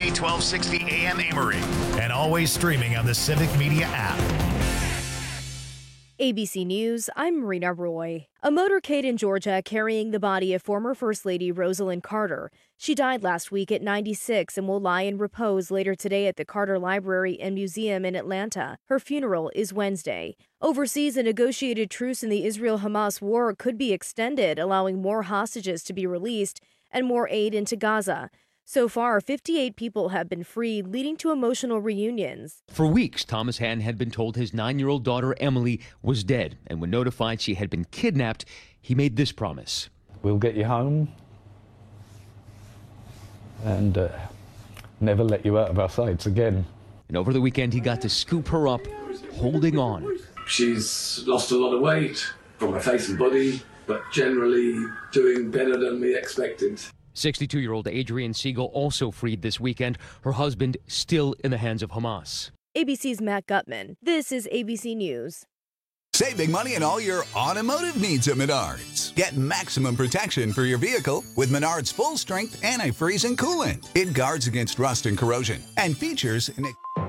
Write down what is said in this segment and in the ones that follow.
KFMC 1260 AM Amory, and always streaming on the Civic Media app. ABC News, I'm Marina Roy. A motorcade in Georgia carrying the body of former First Lady Rosalynn Carter. She died last week at 96 and will lie in repose later today at the Carter Library and Museum in Atlanta. Her funeral is Wednesday. Overseas, a negotiated truce in the Israel-Hamas war could be extended, allowing more hostages to be released and more aid into Gaza. So far, 58 people have been freed, leading to emotional reunions. For weeks, Thomas Hatton had been told his 9-year-old daughter, Emily, was dead. And when notified she had been kidnapped, he made this promise. We'll get you home and never let you out of our sights again. And over the weekend, he got to scoop her up, holding on. She's lost a lot of weight from her face and body, but generally doing better than we expected. 62-year-old Adrienne Siegel also freed this weekend. Her husband still in the hands of Hamas. ABC's Matt Gutman. This is ABC News. Save big money on all your automotive needs at Menards. Get maximum protection for your vehicle with Menards full-strength antifreeze and coolant. It guards against rust and corrosion and features an...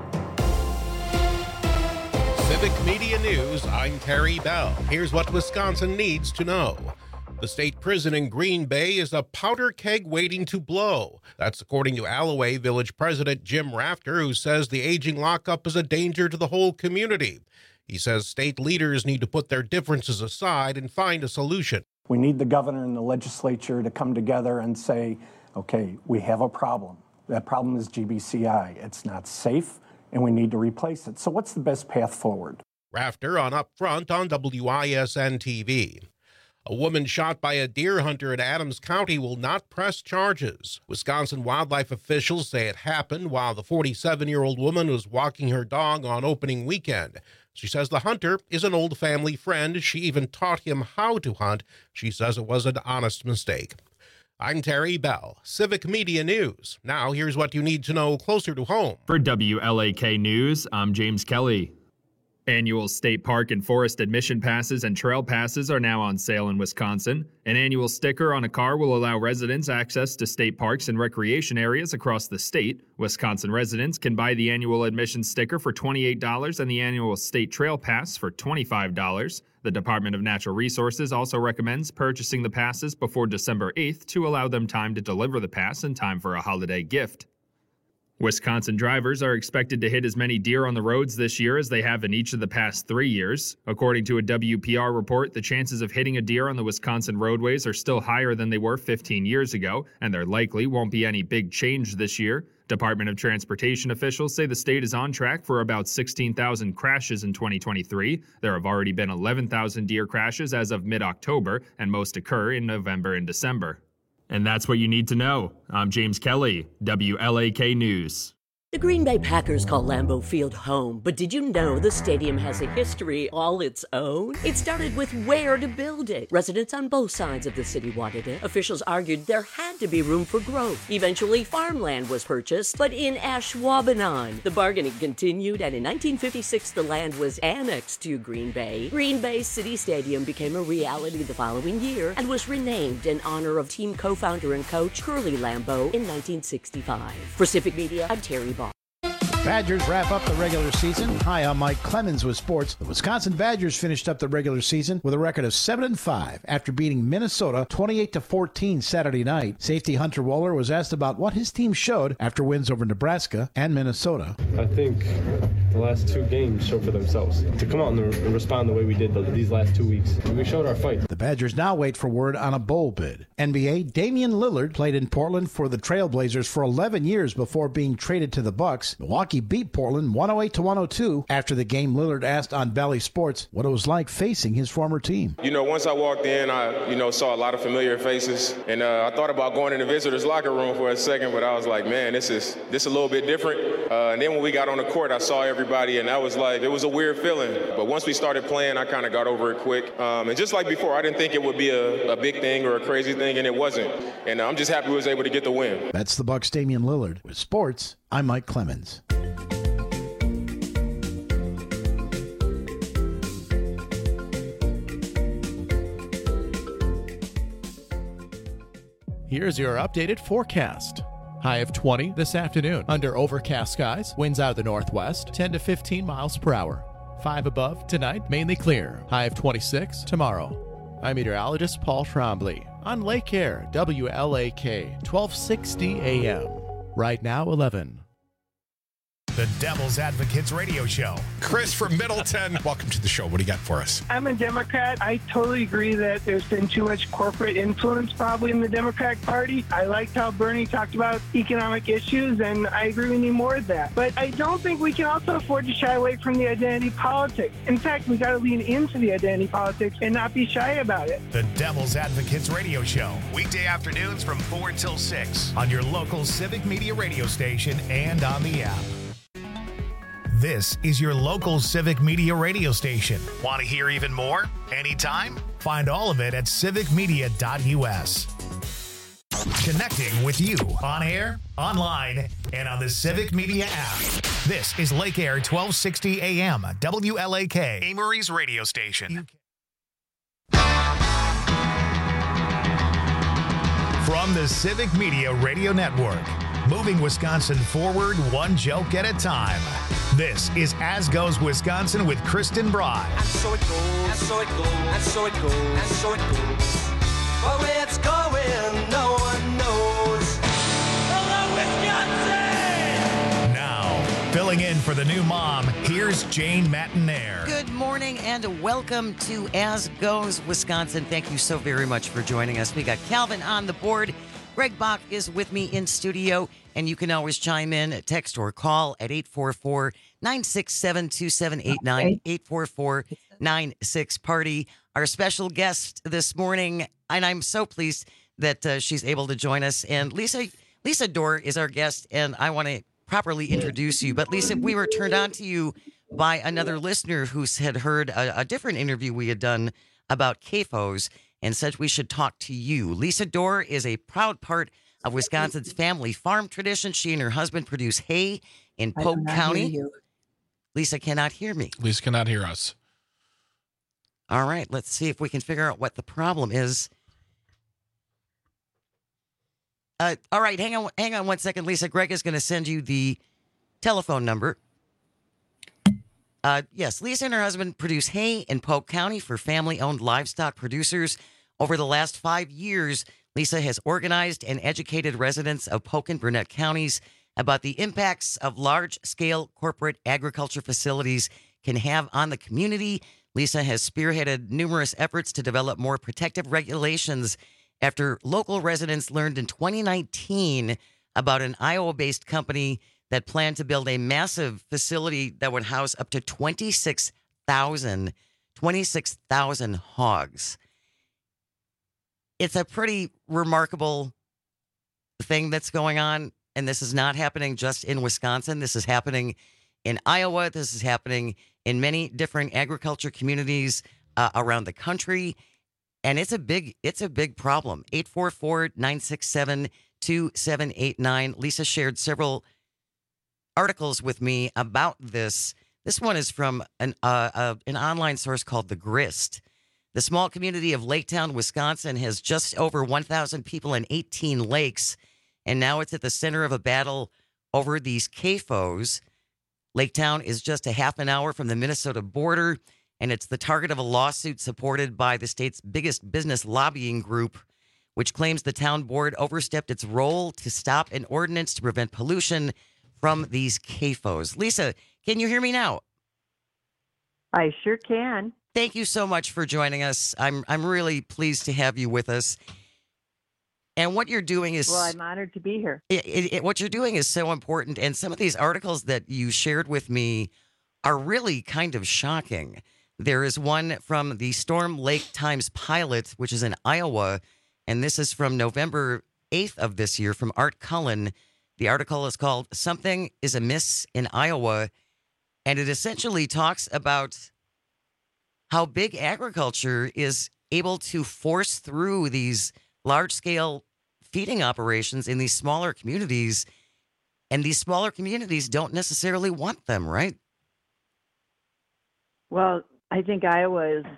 Civic Media News, I'm Terry Bell. Here's what Wisconsin needs to know. The state prison in Green Bay is a powder keg waiting to blow. That's according to Alloway Village President Jim Rafter, who says the aging lockup is a danger to the whole community. He says state leaders need to put their differences aside and find a solution. We need the governor and the legislature to come together and say, okay, we have a problem. That problem is GBCI. It's not safe, and we need to replace it. So what's the best path forward? Rafter on Up Front on WISN TV. A woman shot by a deer hunter in Adams County will not press charges. Wisconsin wildlife officials say it happened while the 47-year-old woman was walking her dog on opening weekend. She says the hunter is an old family friend. She even taught him how to hunt. She says it was an honest mistake. I'm Terry Bell, Civic Media News. Now here's what you need to know closer to home. For WLAK News, I'm James Kelly. Annual state park and forest admission passes and trail passes are now on sale in Wisconsin. An annual sticker on a car will allow residents access to state parks and recreation areas across the state. Wisconsin residents can buy the annual admission sticker for $28 and the annual state trail pass for $25. The Department of Natural Resources also recommends purchasing the passes before December 8th to allow them time to deliver the pass in time for a holiday gift. Wisconsin drivers are expected to hit as many deer on the roads this year as they have in each of the past 3 years. According to a WPR report, the chances of hitting a deer on the Wisconsin roadways are still higher than they were 15 years ago, and there likely won't be any big change this year. Department of Transportation officials say the state is on track for about 16,000 crashes in 2023. There have already been 11,000 deer crashes as of mid-October, and most occur in November and December. And that's what you need to know. I'm James Kelly, WLAK News. The Green Bay Packers call Lambeau Field home, but did you know the stadium has a history all its own? It started with where to build it. Residents on both sides of the city wanted it. Officials argued there had to be room for growth. Eventually, farmland was purchased, but in Ashwaubenon. The bargaining continued, and in 1956, the land was annexed to Green Bay. Green Bay City Stadium became a reality the following year and was renamed in honor of team co-founder and coach Curly Lambeau in 1965. For Civic Media, I'm Terry Ball. Badgers wrap up the regular season. Hi, I'm Mike Clemens with sports. The Wisconsin Badgers finished up the regular season with a record of 7-5 after beating Minnesota 28-14 Saturday night. Safety Hunter Wohler was asked about what his team showed after wins over Nebraska and Minnesota. I think the last two games showed for themselves. To come out and respond the way we did these last 2 weeks, we showed our fight. The Badgers now wait for word on a bowl bid. NBA, Damian Lillard played in Portland for the Trailblazers for 11 years before being traded to the Bucks. Milwaukee beat Portland 108-102. After the game, Lillard asked on Bally Sports what it was like facing his former team. Once I walked in, I saw a lot of familiar faces, and I thought about going in the visitors' locker room for a second, but I was like, man, this is a little bit different. And then when we got on the court, I saw everybody, and that was like, it was a weird feeling. But once we started playing, I kind of got over it quick. And just like before, I didn't think it would be a big thing or a crazy thing, and it wasn't. And I'm just happy we was able to get the win. That's the Bucks' Damian Lillard. With sports, I'm Mike Clemens. Here's your updated forecast. High of 20 this afternoon. Under overcast skies, winds out of the northwest, 10 to 15 miles per hour. 5 above tonight, mainly clear. High of 26 tomorrow. I'm meteorologist Paul Trombley on Lake Air, WLAK, 1260 AM. Right now, 11. The Devil's Advocates Radio Show. Chris from Middleton, welcome to the show. What do you got for us? I'm a Democrat. I totally agree that there's been too much corporate influence probably in the Democratic Party. I liked how Bernie talked about economic issues, and I agree we need more of that. But I don't think we can also afford to shy away from the identity politics. In fact, we got to lean into the identity politics and not be shy about it. The Devil's Advocates Radio Show. Weekday afternoons from 4 till 6 on your local Civic Media radio station and on the app. This is your local Civic Media radio station. Want to hear even more? Anytime? Find all of it at civicmedia.us. Connecting with you on air, online, and on the Civic Media app. This is Lake Air 1260 AM, WLAK, Amory's radio station. From the Civic Media Radio Network, moving Wisconsin forward one joke at a time. This is As Goes Wisconsin with Kristen Bry. And so it goes, and so it goes, and so it goes, and so it goes. But where it's going, no one knows. Hello, Wisconsin! Now, filling in for the new mom, here's Jane Matinaire. Good morning and welcome to As Goes Wisconsin. Thank you so very much for joining us. We got Calvin on the board. Greg Bach is with me in studio, and you can always chime in, text or call at 844-967-2789, 844-96-PARTY. Our special guest this morning, and I'm so pleased that she's able to join us. And Lisa Dorr is our guest, and I want to properly introduce you. But Lisa, we were turned on to you by another listener who had heard a different interview we had done about CAFOs and said we should talk to you. Lisa Dorr is a proud part of Wisconsin's family farm tradition. She and her husband produce hay in Polk County. Lisa cannot hear me. Lisa cannot hear us. All right, let's see if we can figure out what the problem is. All right, hang on 1 second, Lisa. Greg is going to send you the telephone number. Yes, Lisa and her husband produce hay in Polk County for family-owned livestock producers. Over the last 5 years, Lisa has organized and educated residents of Polk and Burnett counties about the impacts of large-scale corporate agriculture facilities can have on the community. Lisa has spearheaded numerous efforts to develop more protective regulations after local residents learned in 2019 about an Iowa-based company that planned to build a massive facility that would house up to 26,000 hogs. It's a pretty remarkable thing that's going on, and this is not happening just in Wisconsin. This is happening in Iowa. This is happening in many different agriculture communities around the country, and it's a big problem. 844-967-2789. Lisa shared several articles with me about this. This one is from an online source called The Grist. The small community of Laketown, Wisconsin has just over 1,000 people and 18 lakes, and now it's at the center of a battle over these CAFOs. Laketown is just a half an hour from the Minnesota border, and it's the target of a lawsuit supported by the state's biggest business lobbying group, which claims the town board overstepped its role to stop an ordinance to prevent pollution from these CAFOs. Lisa, can you hear me now? I sure can. Thank you so much for joining us. I'm really pleased to have you with us. And what you're doing is... Well, I'm honored to be here. What you're doing is so important. And some of these articles that you shared with me are really kind of shocking. There is one from the Storm Lake Times Pilot, which is in Iowa. And this is from November 8th of this year from Art Cullen. The article is called Something is Amiss in Iowa. And it essentially talks about how big agriculture is able to force through these large-scale feeding operations in these smaller communities, and these smaller communities don't necessarily want them, right? Well, I think Iowa is,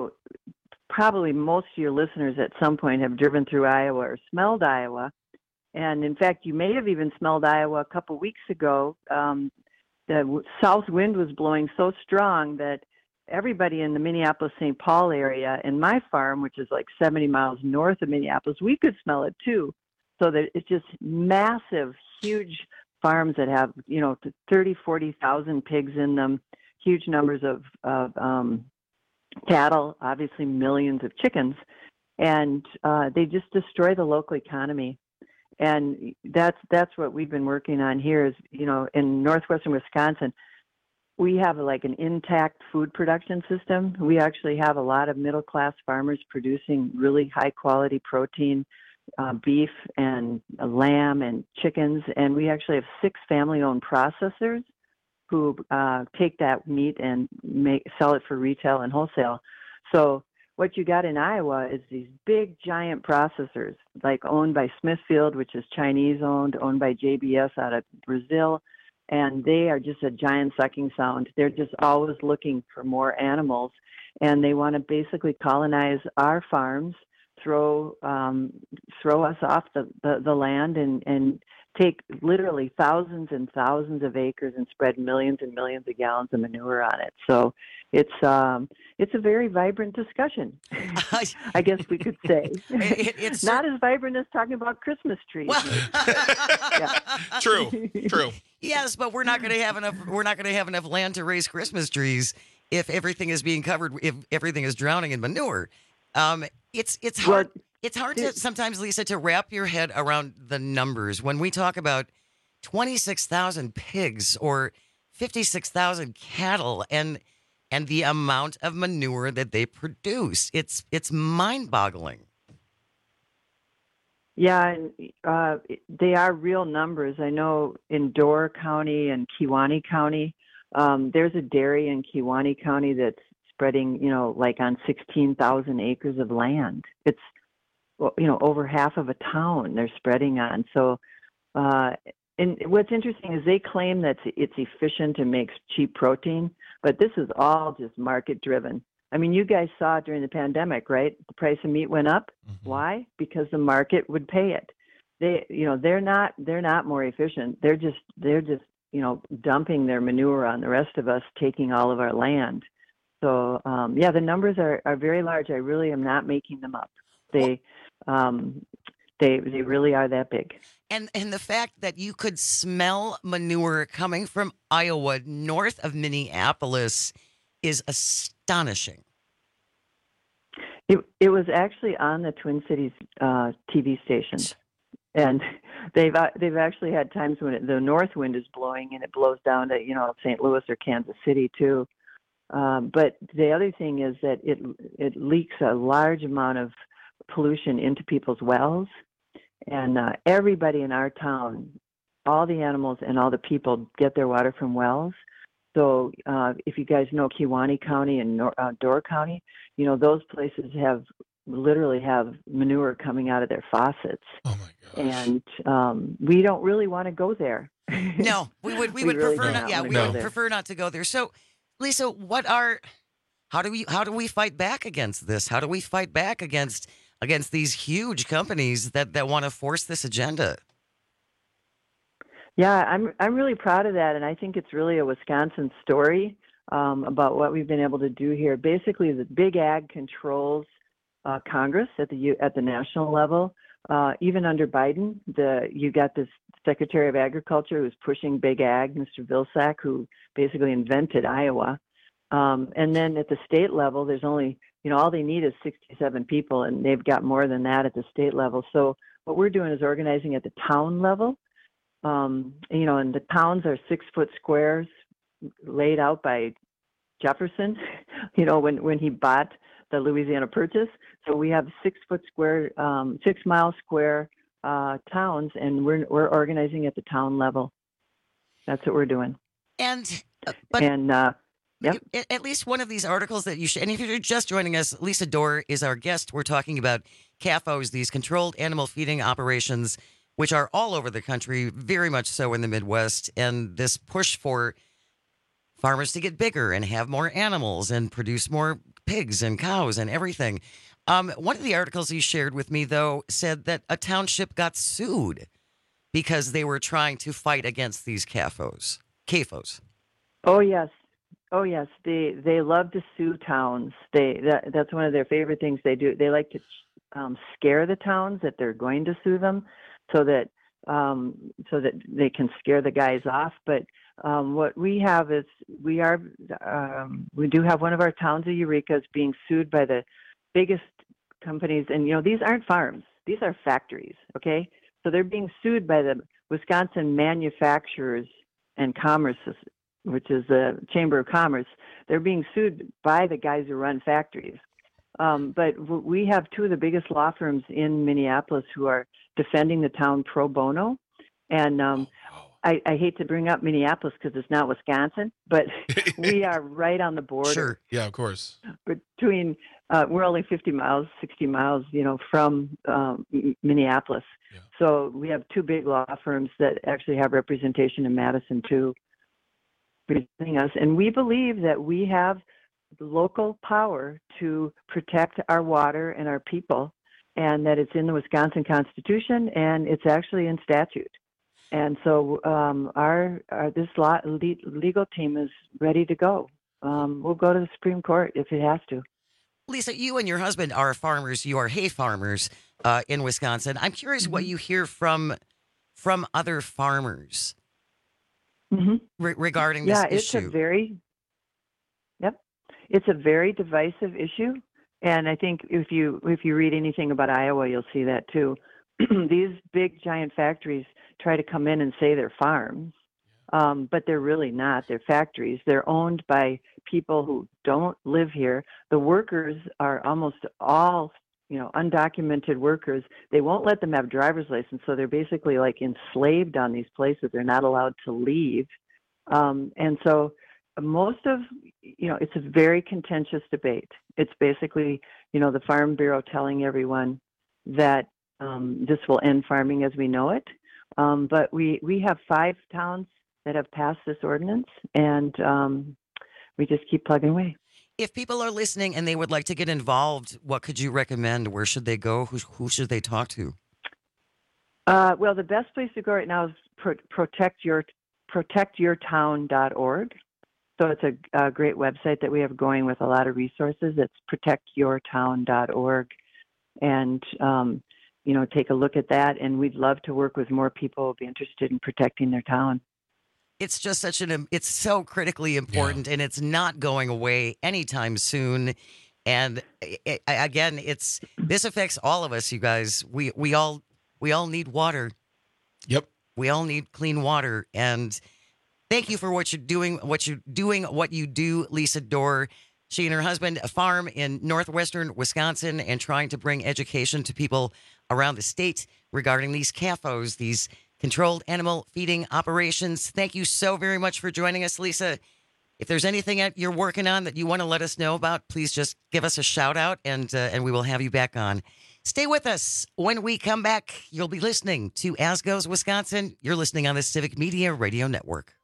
probably most of your listeners at some point have driven through Iowa or smelled Iowa. And in fact, you may have even smelled Iowa a couple weeks ago. The south wind was blowing so strong that everybody in the Minneapolis-St. Paul area and my farm, which is like 70 miles north of Minneapolis, we could smell it too. So that it's just massive, huge farms that have, 30, 40,000 pigs in them, huge numbers of cattle, obviously millions of chickens, and they just destroy the local economy. And that's what we've been working on here is, in northwestern Wisconsin, we have like an intact food production system. We actually have a lot of middle-class farmers producing really high-quality protein, beef and lamb and chickens. And we actually have 6 family-owned processors who take that meat and sell it for retail and wholesale. So what you got in Iowa is these big, giant processors, like owned by Smithfield, which is Chinese-owned, owned by JBS out of Brazil, and they are just a giant sucking sound. They're just always looking for more animals, and they want to basically colonize our farms, throw us off the land, and take literally thousands and thousands of acres and spread millions and millions of gallons of manure on it. So it's a very vibrant discussion, I guess we could say. It's not as vibrant as talking about Christmas trees. True. Yes, but we're not going to have enough. We're not going to have enough land to raise Christmas trees if everything is being covered. If everything is drowning in manure, it's hard. It's hard to sometimes, Lisa, to wrap your head around the numbers when we talk about 26,000 pigs or 56,000 cattle and the amount of manure that they produce. It's mind-boggling. Yeah, and they are real numbers. I know in Door County and Kewaunee County, there's a dairy in Kewaunee County that's spreading, like on 16,000 acres of land. It's, over half of a town they're spreading on. So, and what's interesting is they claim that it's efficient and makes cheap protein, but this is all just market driven. I mean, you guys saw it during the pandemic, right? The price of meat went up. Mm-hmm. Why? Because the market would pay it. They're not more efficient. They're just dumping their manure on the rest of us, taking all of our land. So the numbers are very large. I really am not making them up. They really are that big. And the fact that you could smell manure coming from Iowa north of Minneapolis is astonishing. It was actually on the Twin Cities TV stations, and they've actually had times when the north wind is blowing and it blows down to St. Louis or Kansas City too. But the other thing is that it leaks a large amount of pollution into people's wells, and everybody in our town, all the animals and all the people get their water from wells. So if you guys know Kewaunee County and Door County, those places literally have manure coming out of their faucets. Oh my gosh. And we don't really want to go there. No, we would really prefer not. Yeah, we would prefer not to go there. So, Lisa, how do we fight back against this? How do we fight back against these huge companies that want to force this agenda? Yeah, I'm really proud of that, and I think it's really a Wisconsin story about what we've been able to do here. Basically, the Big Ag controls Congress at the national level. Even under Biden, you got this Secretary of Agriculture who's pushing Big Ag, Mr. Vilsack, who basically invented Iowa. And then at the state level, there's only all they need is 67 people, and they've got more than that at the state level. So what we're doing is organizing at the town level. And the towns are 6-foot squares laid out by Jefferson, when he bought the Louisiana Purchase. So we have 6-foot square, 6 mile square towns, and we're organizing at the town level. That's what we're doing. Yep. At least one of these articles that you should, and if you're just joining us, Lisa Dorr is our guest. We're talking about CAFOs, these controlled animal feeding operations, which are all over the country, very much so in the Midwest, and this push for farmers to get bigger and have more animals and produce more pigs and cows and everything. One of the articles you shared with me, though, said that a township got sued because they were trying to fight against these CAFOs. Oh yes. They love to sue towns. That's one of their favorite things they do. They like to scare the towns that they're going to sue them, so that they can scare the guys off. But what we have is we do have one of our towns of Eureka is being sued by the biggest companies, and these aren't farms; these are factories. Okay, so they're being sued by the Wisconsin Manufacturers and Commerce, which is the Chamber of Commerce. They're being sued by the guys who run factories. But we have two of the biggest law firms in Minneapolis who are defending the town pro bono. And I hate to bring up Minneapolis because it's not Wisconsin, but we are right on the border. Sure. Yeah, of course. Between, we're only 50 miles, 60 miles, from Minneapolis. Yeah. So we have two big law firms that actually have representation in Madison too, representing us. And we believe that we have the local power to protect our water and our people, and that it's in the Wisconsin Constitution and it's actually in statute. And so this legal team is ready to go. We'll go to the Supreme Court if it has to. Lisa, you and your husband are farmers. You are hay farmers in Wisconsin. I'm curious what you hear from other farmers regarding this issue. It's a very divisive issue, and I think if you read anything about Iowa, you'll see that too. These big giant factories try to come in and say they're farms, but they're really not. They're factories. They're owned by people who don't live here. The workers are almost all undocumented workers. They won't let them have driver's license, so they're basically like enslaved on these places. They're not allowed to leave, and so. Most of, it's a very contentious debate. It's basically, the Farm Bureau telling everyone that this will end farming as we know it. But we have 5 towns that have passed this ordinance, and we just keep plugging away. If people are listening and they would like to get involved, what could you recommend? Where should they go? Who should they talk to? Well, the best place to go right now is protectyourtown.org. So it's a great website that we have going with a lot of resources. It's protectyourtown.org, and take a look at that. And we'd love to work with more people who'll be interested in protecting their town. It's just it's so critically important, and it's not going away anytime soon. And this affects all of us, you guys. We all need water. Yep. We all need clean water, and. Thank you for what you do, Lisa Dorr. She and her husband farm in northwestern Wisconsin and trying to bring education to people around the state regarding these CAFOs, these controlled animal feeding operations. Thank you so very much for joining us, Lisa. If there's anything that you're working on that you want to let us know about, please just give us a shout out, and we will have you back on. Stay with us. When we come back, you'll be listening to As Goes Wisconsin. You're listening on the Civic Media Radio Network.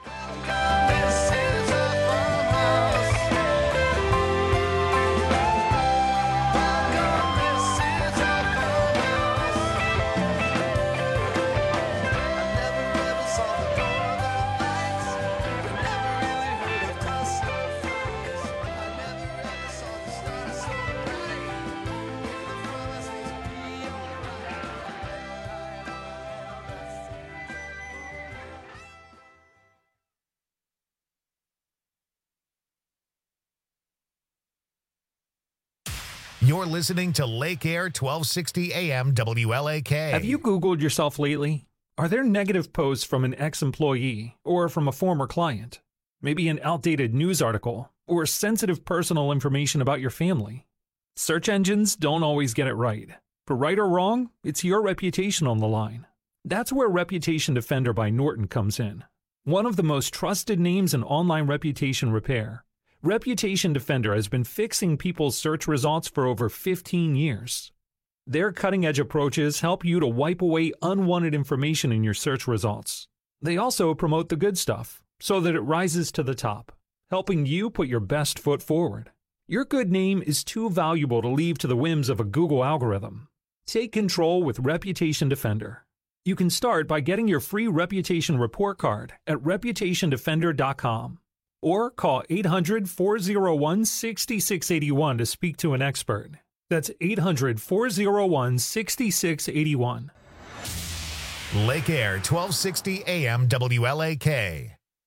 You're listening to Lake Air 1260 AM WLAK. Have you Googled yourself lately? Are there negative posts from an ex-employee or from a former client? Maybe an outdated news article or sensitive personal information about your family? Search engines don't always get it right. For right or wrong, it's your reputation on the line. That's where Reputation Defender by Norton comes in. One of the most trusted names in online reputation repair. Reputation Defender has been fixing people's search results for over 15 years. Their cutting-edge approaches help you to wipe away unwanted information in your search results. They also promote the good stuff so that it rises to the top, helping you put your best foot forward. Your good name is too valuable to leave to the whims of a Google algorithm. Take control with Reputation Defender. You can start by getting your free Reputation Report Card at ReputationDefender.com or call 800-401-6681 to speak to an expert. That's 800-401-6681. Lake Air, 1260 AM WLAK.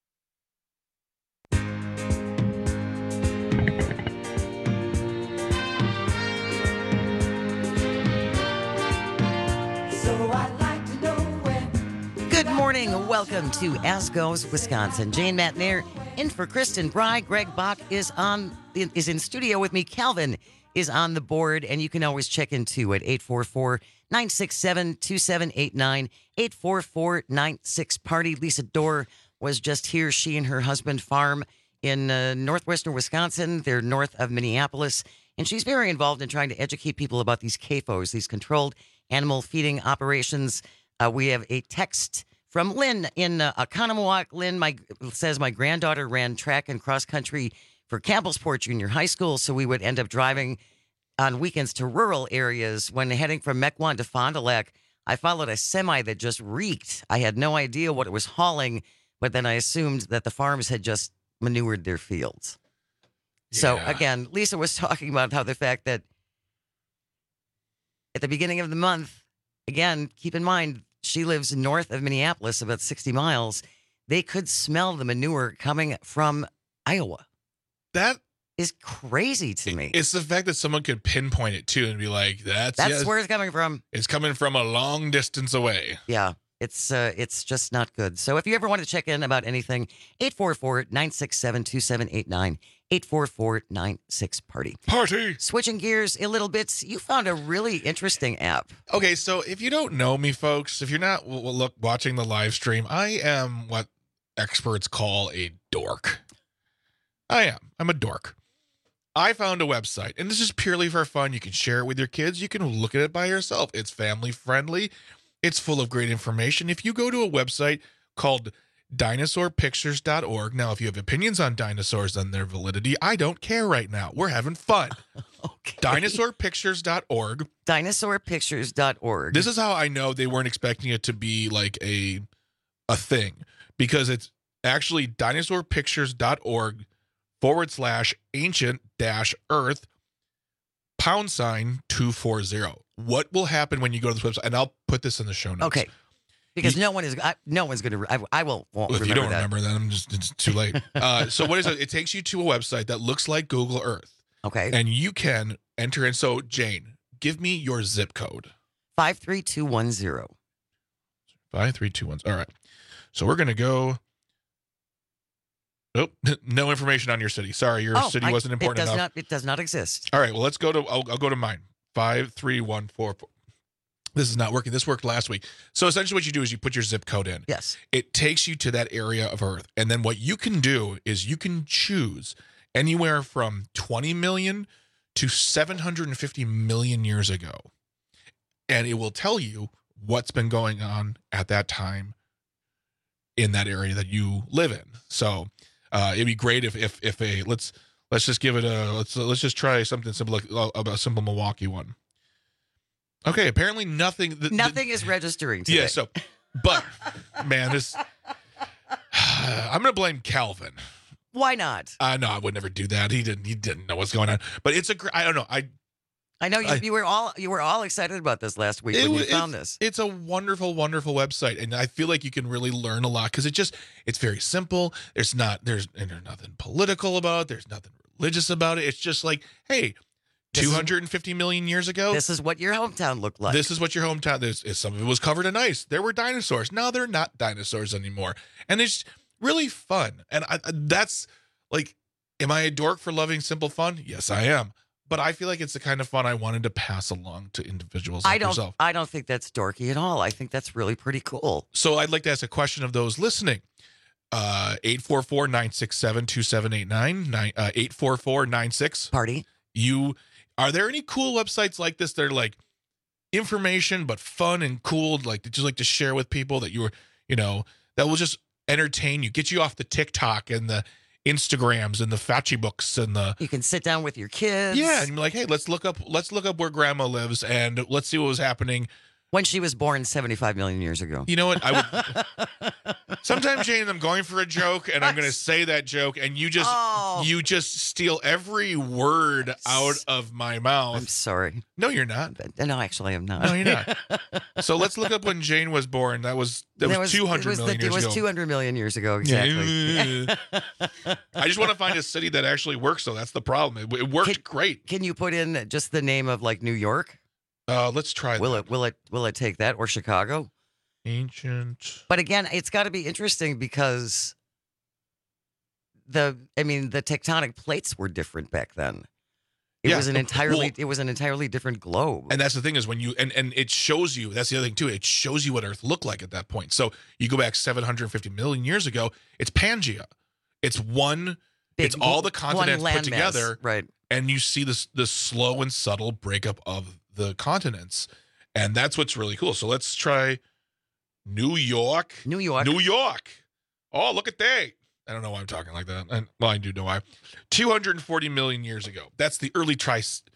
Good morning. Welcome to As Goes Wisconsin. Jane Matnair in for Kristen Bry. Greg Bach is in studio with me. Calvin is on the board, and you can always check in too at 844-967-2789, 844-96-PARTY. Lisa Dorr was just here. She and her husband farm in northwestern Wisconsin. They're north of Minneapolis, and she's very involved in trying to educate people about these CAFOs, these controlled animal feeding operations. We have a text from Lynn in Oconomowoc. Lynn says, my granddaughter ran track and cross country for Campbellsport Junior High School, so we would end up driving on weekends to rural areas. When heading from Mequon to Fond du Lac, I followed a semi that just reeked. I had no idea what it was hauling, but then I assumed that the farms had just manured their fields. Yeah. So again, Lisa was talking about how the fact that at the beginning of the month, again, keep in mind, she lives north of Minneapolis, about 60 miles. They could smell the manure coming from Iowa. That is crazy to me. It's the fact that someone could pinpoint it, too, and be like, that's where it's coming from. It's coming from a long distance away. Yeah, it's just not good. So if you ever want to check in about anything, 844-967-2789. 844-96-PARTY. Party! Switching gears a little bit, you found a really interesting app. Okay, so if you don't know me, folks, if you're not watching the live stream, I am what experts call a dork. I'm a dork. I found a website, and this is purely for fun. You can share it with your kids. You can look at it by yourself. It's family friendly. It's full of great information. If you go to a website called dinosaurpictures.org. Now, if you have opinions on dinosaurs and their validity, I don't care right now. We're having fun. Okay. Dinosaurpictures.org. Dinosaurpictures.org. This is how I know they weren't expecting it to be like a thing, because it's actually dinosaurpictures.org/ancient-earth #240. What will happen when you go to this website? And I'll put this in the show notes. Okay. Because no one's going to. I won't remember that. If you don't remember that, it's too late. So what is it? It takes you to a website that looks like Google Earth. Okay. And you can enter in. So, Jane, give me your zip code. 53210. 53210. All right. So we're going to go. Oh, no information on your city. Sorry, your city wasn't important enough. It does not exist. All right. Well, let's go to. I'll go to mine. 53144. This is not working. This worked last week. So essentially what you do is you put your zip code in. Yes. It takes you to that area of Earth. And then what you can do is you can choose anywhere from 20 million to 750 million years ago. And it will tell you what's been going on at that time in that area that you live in. So it'd be great if let's just give it let's just try something simple, like a simple Milwaukee one. Okay, apparently nothing is registering today. Yeah, so, but, man, I'm going to blame Calvin. Why not? No, I would never do that. He didn't know what's going on. But it's I don't know. I know you were all excited about this last week when you found this. It's a wonderful, wonderful website, and I feel like you can really learn a lot because it's very simple. There's nothing political about it. There's nothing religious about it. It's just like, hey, 250 million years ago. This is what your hometown looked like. This is what your hometown is. Some of it was covered in ice. There were dinosaurs. Now they're not dinosaurs anymore. And it's really fun. And that's like, am I a dork for loving simple fun? Yes, I am. But I feel like it's the kind of fun I wanted to pass along to individuals like yourself. I don't think that's dorky at all. I think that's really pretty cool. So I'd like to ask a question of those listening. 844-967-2789. 844-96. Are there any cool websites like this that are like information but fun and cool, like that you like to share with people that that will just entertain you, get you off the TikTok and the Instagrams and the Fauci books and you can sit down with your kids. Yeah, and be like, hey, let's look up where grandma lives and let's see what was happening When she was born 75 million years ago. You know what? I would. Sometimes, Jane, I'm going for a joke, and I'm going to say that joke, and you just steal every word out of my mouth. I'm sorry. No, you're not. No, actually, I'm not. No, you're not. So let's look up when Jane was born. That was 200 million years ago. It was 200 million years ago, exactly. I just want to find a city that actually works, though. That's the problem. It worked great. Can you put in just the name of like New York? Let's try that. Will it take that, or Chicago? Ancient. But again, it's got to be interesting because the tectonic plates were different back then. It was an entirely different globe. And that's the thing is when you and it shows you, that's the other thing too, it shows you what Earth looked like at that point. So you go back 750 million years ago, it's Pangea. It's it's all the continents put together. Right. And you see the slow and subtle breakup of the continents. And that's what's really cool. So let's try New York. New York. Oh, look at that. I don't know why I'm talking like that. Well, I do know why. 240 million years ago. That's the early Triassic.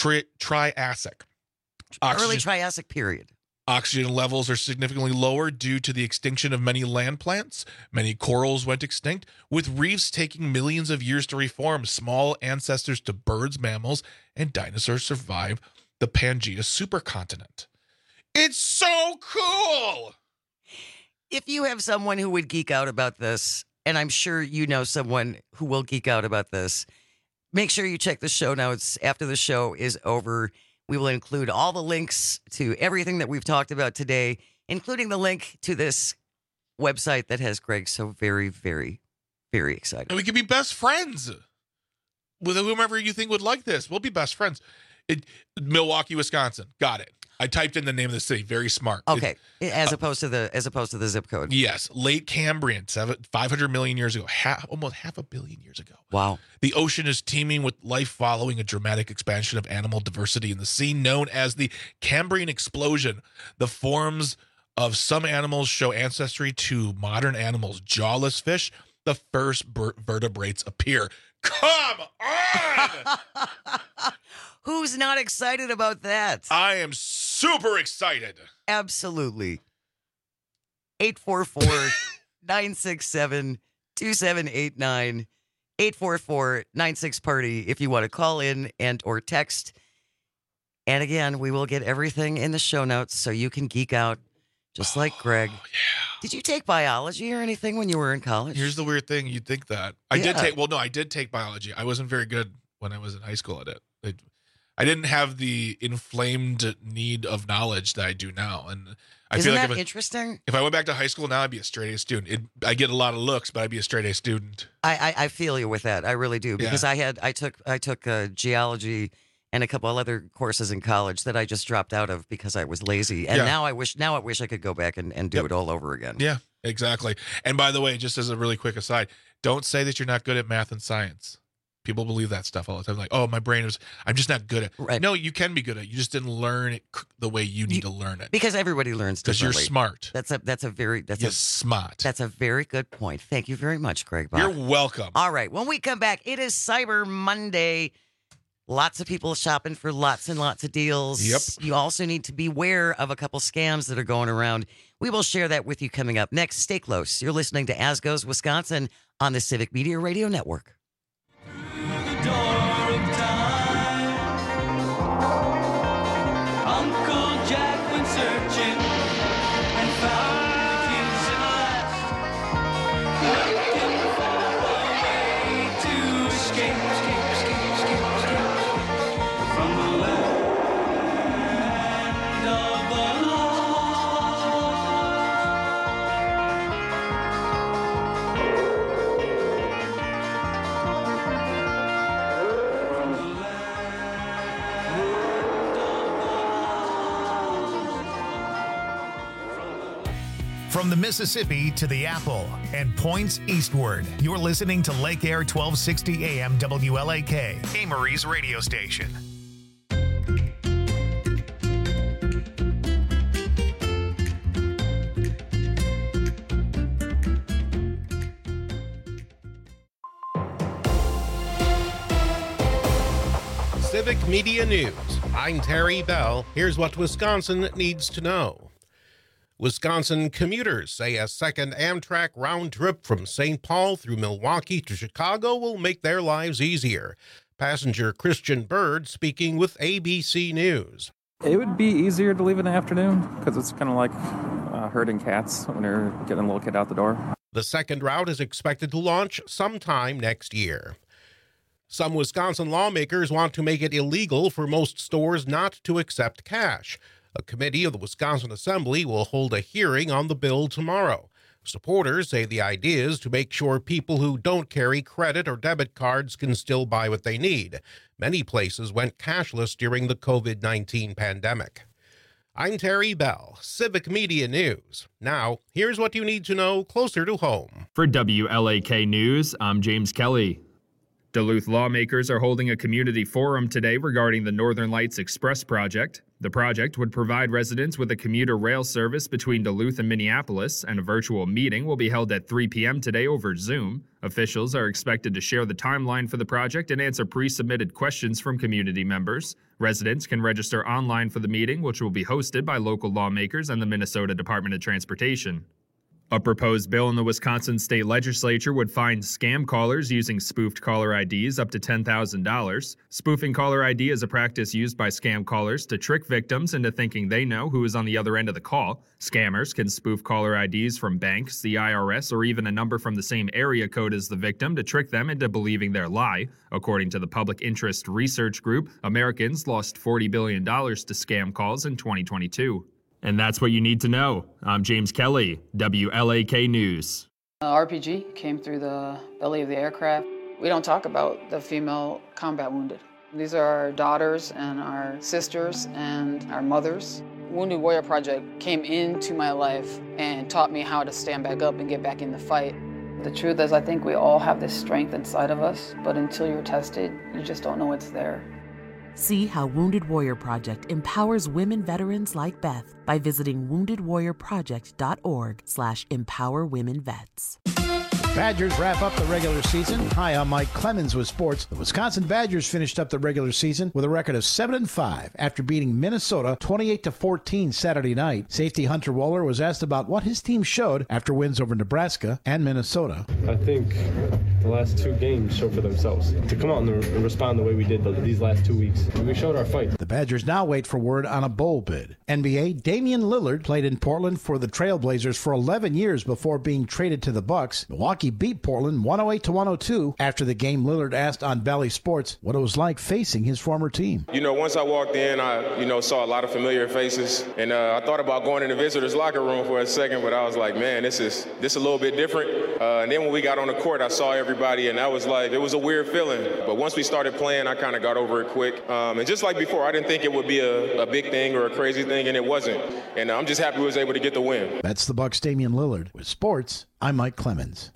Early Triassic period. Oxygen levels are significantly lower due to the extinction of many land plants. Many corals went extinct, with reefs taking millions of years to reform. Small ancestors to birds, mammals, and dinosaurs survive the Pangea supercontinent. It's so cool! If you have someone who would geek out about this, and I'm sure you know someone who will geek out about this, make sure you check the show notes after the show is over. We will include all the links to everything that we've talked about today, including the link to this website that has Greg so very, very, very excited. And we could be best friends with whomever you think would like this. We'll be best friends. Milwaukee, Wisconsin. Got it. I typed in the name of the city. Very smart. Okay, as opposed to the zip code. Yes, late Cambrian, 500 million years ago, almost half a billion years ago. Wow. The ocean is teeming with life following a dramatic expansion of animal diversity in the sea, known as the Cambrian explosion. The forms of some animals show ancestry to modern animals. Jawless fish, the first vertebrates appear. Come on! Who's not excited about that? I am super excited. Absolutely. 844-967-2789. 844-96-PARTY if you want to call in and or text. And again, we will get everything in the show notes so you can geek out just like Greg. Yeah. Did you take biology or anything when you were in college? Here's the weird thing. You'd think that. I did take biology. I wasn't very good when I was in high school at it. I didn't have the inflamed need of knowledge that I do now. And I Isn't feel like that interesting? If I went back to high school now, I'd be a straight A student. I get a lot of looks, but I'd be a straight A student. I feel you with that. I really do, because I took geology and a couple of other courses in college that I just dropped out of because I was lazy. And now I wish I could go back and do it all over again. Yeah, exactly. And by the way, just as a really quick aside, don't say that you're not good at math and science. People believe that stuff all the time. Like, oh, I'm just not good at it. Right. No, you can be good at it. You just didn't learn it the way you need to learn it. Because everybody learns differently. Because you're smart. That's smart. That's a very good point. Thank you very much, Greg Bach. You're welcome. All right. When we come back, it is Cyber Monday. Lots of people shopping for lots and lots of deals. Yep. You also need to beware of a couple scams that are going around. We will share that with you coming up next. Stay close. You're listening to As Goes Wisconsin on the Civic Media Radio Network. Uncle Jack went searching and found the keys at last. Looking for a way to escape from the land of the From the Mississippi to the Apple and points eastward, you're listening to Lake Air 1260 AM WLAK, Amory's radio station. Civic Media News I'm Terry Bell. Here's what Wisconsin needs to know. Wisconsin commuters say a second Amtrak round trip from St. Paul through Milwaukee to Chicago will make their lives easier. Passenger Christian Bird speaking with ABC News. It would be easier to leave in the afternoon because it's kind of like herding cats when you're getting a little kid out the door. The second route is expected to launch sometime next year. Some Wisconsin lawmakers want to make it illegal for most stores not to accept cash. A committee of the Wisconsin Assembly will hold a hearing on the bill tomorrow. Supporters say the idea is to make sure people who don't carry credit or debit cards can still buy what they need. Many places went cashless during the COVID-19 pandemic. I'm Terry Bell, Civic Media News. Now, here's what you need to know closer to home. For WLAK News, I'm James Kelly. Duluth lawmakers are holding a community forum today regarding the Northern Lights Express project. The project would provide residents with a commuter rail service between Duluth and Minneapolis, and a virtual meeting will be held at 3 p.m. today over Zoom. Officials are expected to share the timeline for the project and answer pre-submitted questions from community members. Residents can register online for the meeting, which will be hosted by local lawmakers and the Minnesota Department of Transportation. A proposed bill in the Wisconsin state legislature would fine scam callers using spoofed caller IDs up to $10,000. Spoofing caller ID is a practice used by scam callers to trick victims into thinking they know who is on the other end of the call. Scammers can spoof caller IDs from banks, the IRS, or even a number from the same area code as the victim to trick them into believing their lie. According to the public interest research group, Americans lost $40 billion to scam calls in 2022. And that's what you need to know. I'm James Kelly, WLAK News. RPG came through the belly of the aircraft. We don't talk about the female combat wounded. These are our daughters and our sisters and our mothers. Wounded Warrior Project came into my life and taught me how to stand back up and get back in the fight. The truth is, I think we all have this strength inside of us, but until you're tested, you just don't know it's there. See how Wounded Warrior Project empowers women veterans like Beth by visiting woundedwarriorproject.org/empowerwomenvets. Badgers wrap up the regular season. Hi, I'm Mike Clemens with sports. The Wisconsin Badgers finished up the regular season with a record of 7-5 after beating Minnesota 28-14 Saturday night. Safety Hunter Wohler was asked about what his team showed after wins over Nebraska and Minnesota. I think the last two games show for themselves. To come out and respond the way we did these last 2 weeks, we showed our fight. The Badgers now wait for word on a bowl bid. NBA, Damian Lillard played in Portland for the Trailblazers for 11 years before being traded to the Bucks. Milwaukee beat Portland 108-102. After the game, Lillard asked on Bally Sports what it was like facing his former team. You know, once I walked in, I saw a lot of familiar faces, and I thought about going in the visitors' locker room for a second, but I was like, man, this is a little bit different. And then when we got on the court, I saw everybody, and that was like, it was a weird feeling. But once we started playing, I kind of got over it quick. And just like before, I didn't think it would be a big thing or a crazy thing, and it wasn't. And I'm just happy we was able to get the win. That's the Bucks' Damian Lillard. With sports, I'm Mike Clemens.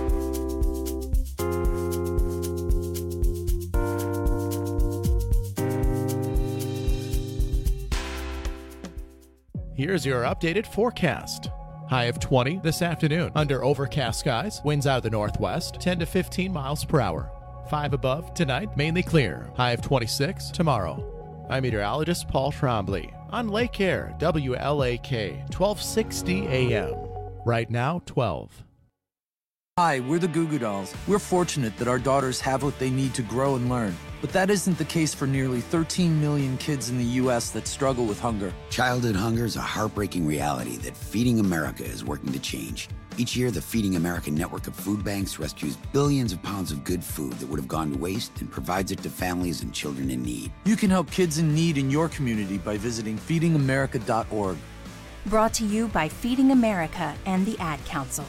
Here's your updated forecast. High of 20 this afternoon. Under overcast skies, winds out of the northwest, 10 to 15 miles per hour. 5 above tonight, mainly clear. High of 26 tomorrow. I'm meteorologist Paul Trombley on Lake Air, WLAK, 1260 AM. Right now, 12. Hi, we're the Goo Goo Dolls. We're fortunate that our daughters have what they need to grow and learn. But that isn't the case for nearly 13 million kids in the U.S. that struggle with hunger. Childhood hunger is a heartbreaking reality that Feeding America is working to change. Each year, the Feeding America network of food banks rescues billions of pounds of good food that would have gone to waste and provides it to families and children in need. You can help kids in need in your community by visiting feedingamerica.org. Brought to you by Feeding America and the Ad Council.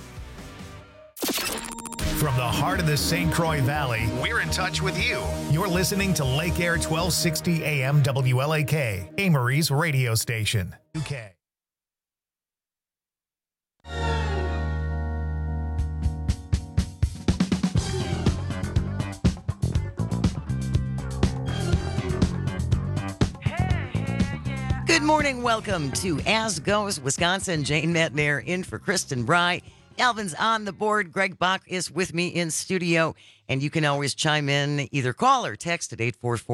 From the heart of the St. Croix Valley, we're in touch with you. You're listening to Lake Air 1260 AM WLAK, Amory's radio station. UK. Good morning. Welcome to As Goes Wisconsin. Jane Metnair in for Kristen Bry. Alvin's on the board. Greg Bach is with me in studio. And you can always chime in, either call or text at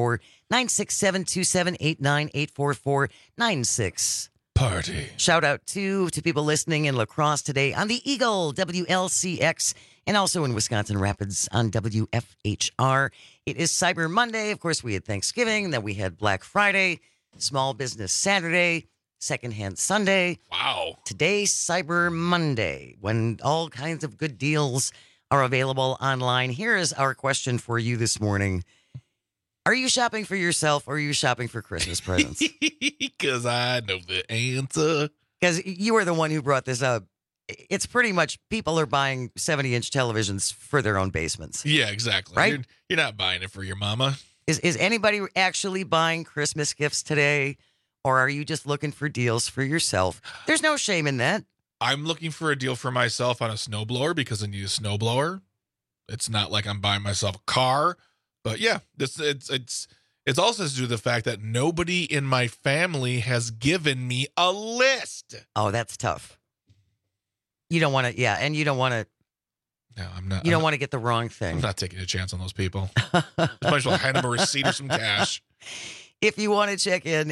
844-967-2789, 844-96. Party. Shout out to people listening in La Crosse today on the Eagle, WLCX, and also in Wisconsin Rapids on WFHR. It is Cyber Monday. Of course, we had Thanksgiving, then we had Black Friday, Small Business Saturday, Secondhand Sunday. Wow. Today's Cyber Monday, when all kinds of good deals are available online. Here is our question for you this morning. Are you shopping for yourself or are you shopping for Christmas presents? Because I know the answer. Because you were the one who brought this up. It's pretty much people are buying 70-inch televisions for their own basements. Yeah, exactly. Right? You're not buying it for your mama. Is anybody actually buying Christmas gifts today? Or are you just looking for deals for yourself? There's no shame in that. I'm looking for a deal for myself on a snowblower because I need a snowblower. It's not like I'm buying myself a car. But yeah, it's also to do with the fact that nobody in my family has given me a list. Oh, that's tough. You don't want to, yeah, and you don't want to. No, I'm not. You don't want to get the wrong thing. I'm not taking a chance on those people. Might as well hand them a receipt or some cash. If you want to check in,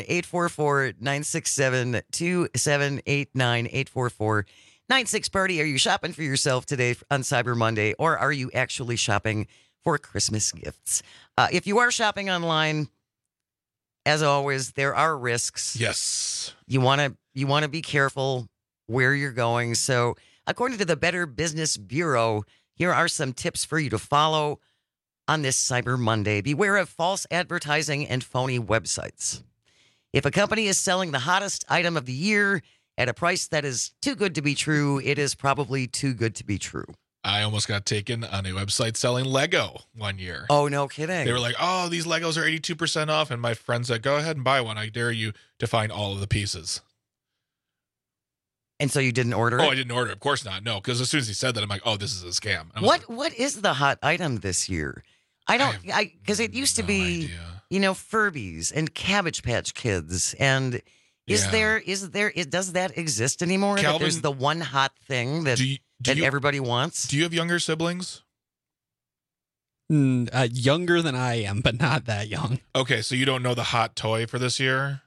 844-967-2789, 844-96-PARTY. Are you shopping for yourself today on Cyber Monday, or are you actually shopping for Christmas gifts? If you are shopping online, as always, there are risks. Yes. You want to be careful where you're going. So, according to the Better Business Bureau, here are some tips for you to follow on this Cyber Monday. Beware of false advertising and phony websites. If a company is selling the hottest item of the year at a price that is too good to be true, it is probably too good to be true. I almost got taken on a website selling Lego one year. Oh, no kidding. They were like, oh, these Legos are 82% off. And my friend said, go ahead and buy one. I dare you to find all of the pieces. And so you didn't order it? Oh, I didn't order it. Of course not. No, because as soon as he said that, I'm like, oh, this is a scam. What is the hot item this year? Because it used to be, Furbies and Cabbage Patch Kids. And does that exist anymore? Calvin, that there's the one hot thing that everybody wants? Do you have younger siblings? Younger than I am, but not that young. Okay, so you don't know the hot toy for this year?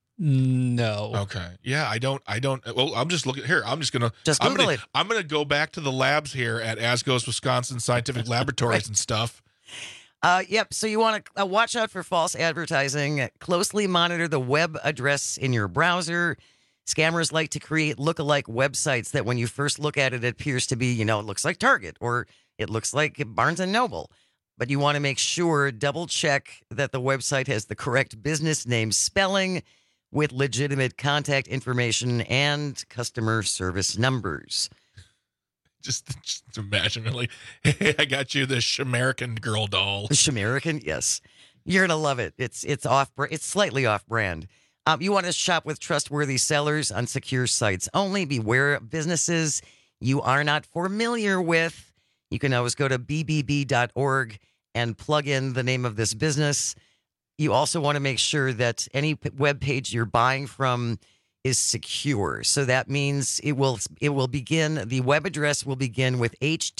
No. Okay. Yeah, I don't. Well, I'm just looking here. I'm just going to. Just Google it. I'm going to go back to the labs here at Asgos Wisconsin Scientific Laboratories Right. and stuff. Yep. So you want to watch out for false advertising. Closely monitor the web address in your browser. Scammers like to create look-alike websites that when you first look at it, it appears to be, it looks like Target or it looks like Barnes & Noble. But you want to make sure, double check that the website has the correct business name spelling with legitimate contact information and customer service numbers. Just imagine, like, hey, I got you this Shamerican girl doll. Shamerican, yes. You're going to love it. It's slightly off-brand. You want to shop with trustworthy sellers on secure sites only. Beware of businesses you are not familiar with. You can always go to bbb.org and plug in the name of this business. You also want to make sure that any web page you're buying from is secure. So that means the web address will begin with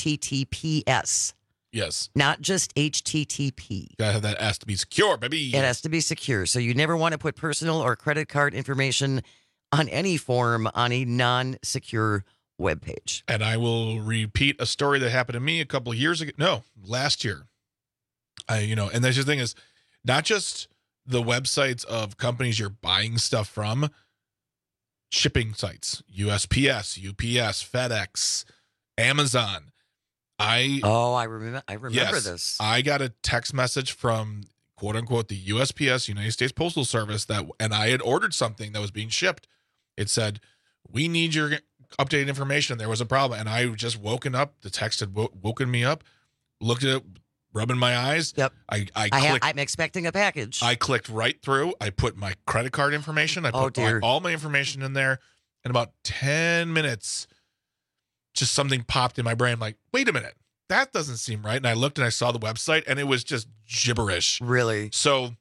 HTTPS. Yes. Not just HTTP. That has to be secure, baby. It has to be secure. So you never want to put personal or credit card information on any form on a non-secure web page. And I will repeat a story that happened to me a couple of years ago. No, last year. And that's the thing is, not just the websites of companies you're buying stuff from, shipping sites, USPS, UPS, FedEx, Amazon. I remember this. I got a text message from quote unquote the USPS, United States Postal Service, and I had ordered something that was being shipped. It said, "We need your updated information." There was a problem, and I just woken up. The text had woken me up. Looked at it, rubbing my eyes. Yep. I'm expecting a package. I clicked right through. I put my credit card information. I put all my information in there. In about 10 minutes, just something popped in my brain. I'm like, wait a minute, that doesn't seem right. And I looked and I saw the website and it was just gibberish. Really? So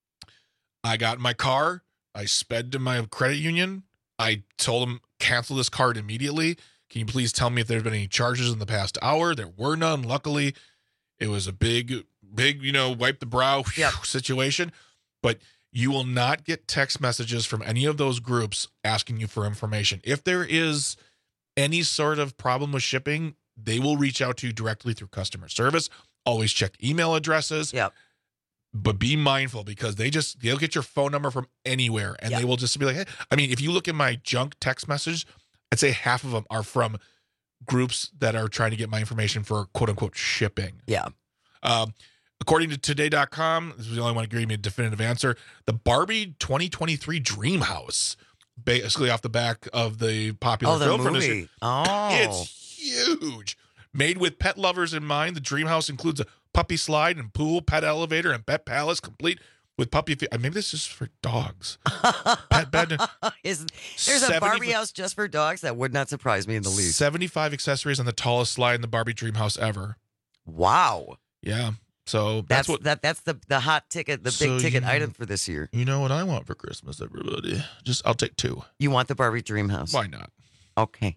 I got in my car. I sped to my credit union. I told them cancel this card immediately. Can you please tell me if there's been any charges in the past hour? There were none. Luckily, it was a big, wipe the brow situation. But you will not get text messages from any of those groups asking you for information. If there is any sort of problem with shipping, they will reach out to you directly through customer service. Always check email addresses. Yep. But be mindful because they'll get your phone number from anywhere and they will just be like, hey, I mean, if you look at my junk text message, I'd say half of them are from groups that are trying to get my information for quote unquote shipping. Yeah. According to today.com, this is the only one to give me a definitive answer. The Barbie 2023 Dream House, basically off the back of the popular film movie. It's huge. Made with pet lovers in mind, the Dream House includes a puppy slide and pool, pet elevator, and pet palace, complete with puppy. Maybe this is for dogs. Pet bed. There's a Barbie house just for dogs? That would not surprise me in the least. 75 accessories on the tallest slide in the Barbie Dream House ever. Wow. Yeah. So that's the hot ticket, the big ticket item for this year. You know what I want for Christmas, everybody? I'll take 2. You want the Barbie Dream House? Why not? Okay.